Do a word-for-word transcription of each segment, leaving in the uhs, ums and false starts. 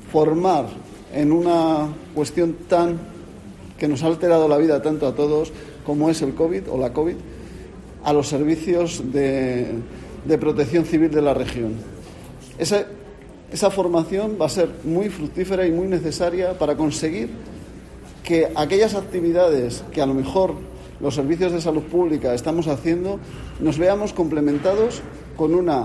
formar en una cuestión tan que nos ha alterado la vida tanto a todos como es el COVID o la COVID, a los servicios de, de protección civil de la región. Esa, esa formación va a ser muy fructífera y muy necesaria para conseguir que aquellas actividades que a lo mejor los servicios de salud pública estamos haciendo nos veamos complementados con una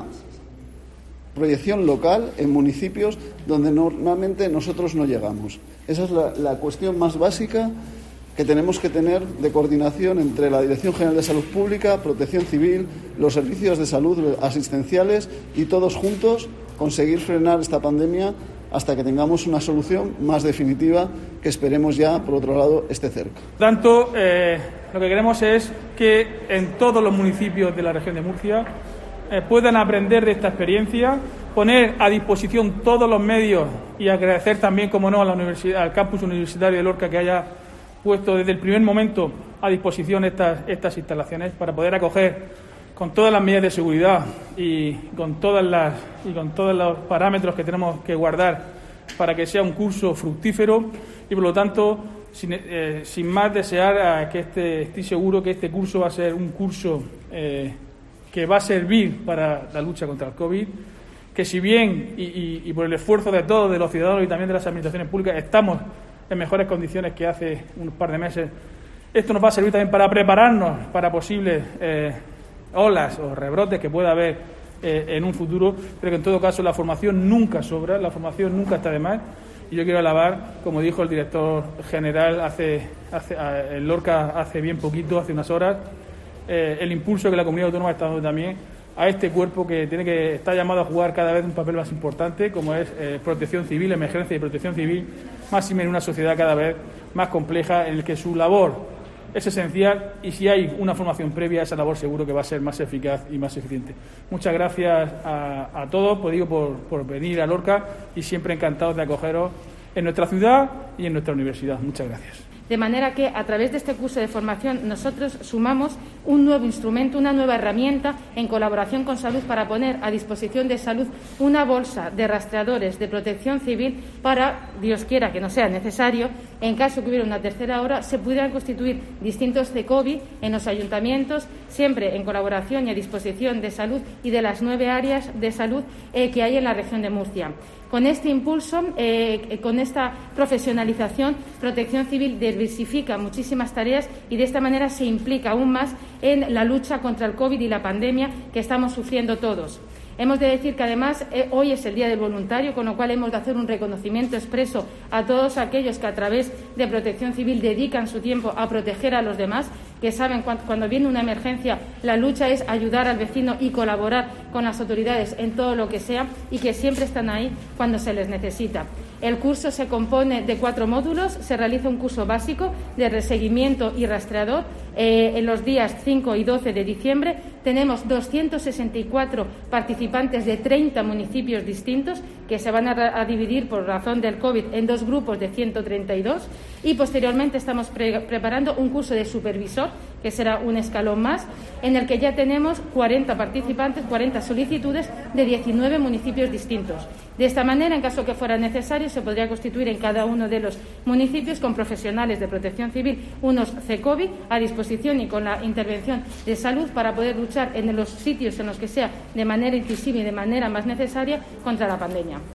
proyección local en municipios donde normalmente nosotros no llegamos. Esa es la, la cuestión más básica que tenemos que tener de coordinación entre la Dirección General de Salud Pública, Protección Civil, los servicios de salud asistenciales y todos juntos conseguir frenar esta pandemia hasta que tengamos una solución más definitiva que esperemos ya, por otro lado, esté cerca. Por tanto, eh, lo que queremos es que en todos los municipios de la región de Murcia eh, puedan aprender de esta experiencia, poner a disposición todos los medios y agradecer también, como no, a la universidad, al campus universitario de Lorca que haya puesto desde el primer momento a disposición estas, estas instalaciones para poder acoger con todas las medidas de seguridad y con todas las y con todos los parámetros que tenemos que guardar para que sea un curso fructífero y, por lo tanto, sin, eh, sin más desear que este, estoy seguro que este curso va a ser un curso eh, que va a servir para la lucha contra el COVID, que si bien y, y, y por el esfuerzo de todos, de los ciudadanos y también de las administraciones públicas, estamos en mejores condiciones que hace un par de meses, esto nos va a servir también para prepararnos para posibles eh, olas o rebrotes que pueda haber eh, en un futuro, pero que en todo caso la formación nunca sobra, la formación nunca está de más. Y yo quiero alabar, como dijo el director general hace, hace en Lorca hace bien poquito, hace unas horas, eh, el impulso que la comunidad autónoma está dando también a este cuerpo que tiene que está llamado a jugar cada vez un papel más importante, como es eh, protección civil, emergencia y protección civil, más en una sociedad cada vez más compleja en la que su labor es esencial y si hay una formación previa, esa labor seguro que va a ser más eficaz y más eficiente. Muchas gracias a, a todos, pues digo, por, por venir a Lorca y siempre encantados de acogeros en nuestra ciudad y en nuestra universidad. Muchas gracias. De manera que, a través de este curso de formación, nosotros sumamos un nuevo instrumento, una nueva herramienta, en colaboración con Salud, para poner a disposición de Salud una bolsa de rastreadores de protección civil para, Dios quiera que no sea necesario, en caso que hubiera una tercera ola, se pudieran constituir distintos C COVID en los ayuntamientos, siempre en colaboración y a disposición de Salud y de las nueve áreas de salud eh, que hay en la región de Murcia. Con este impulso, eh, con esta profesionalización, Protección Civil diversifica muchísimas tareas y de esta manera se implica aún más en la lucha contra el COVID y la pandemia que estamos sufriendo todos. Hemos de decir que, además, eh, hoy es el Día del Voluntario, con lo cual hemos de hacer un reconocimiento expreso a todos aquellos que, a través de Protección Civil, dedican su tiempo a proteger a los demás, que saben cuando, cuando viene una emergencia, la lucha es ayudar al vecino y colaborar con las autoridades en todo lo que sea y que siempre están ahí cuando se les necesita. El curso se compone de cuatro módulos. Se realiza un curso básico de reseguimiento y rastreador eh, en los días cinco y doce de diciembre. Tenemos doscientos sesenta y cuatro participantes de treinta municipios distintos que se van a, a dividir por razón del COVID en dos grupos de ciento treinta y dos y posteriormente estamos pre preparando un curso de supervisor, que será un escalón más, en el que ya tenemos cuarenta participantes, cuarenta solicitudes de diecinueve municipios distintos. De esta manera, en caso que fuera necesario, se podría constituir en cada uno de los municipios con profesionales de protección civil unos C COVID a disposición y con la intervención de Salud para poder luchar en los sitios en los que sea de manera inclusiva y de manera más necesaria contra la pandemia.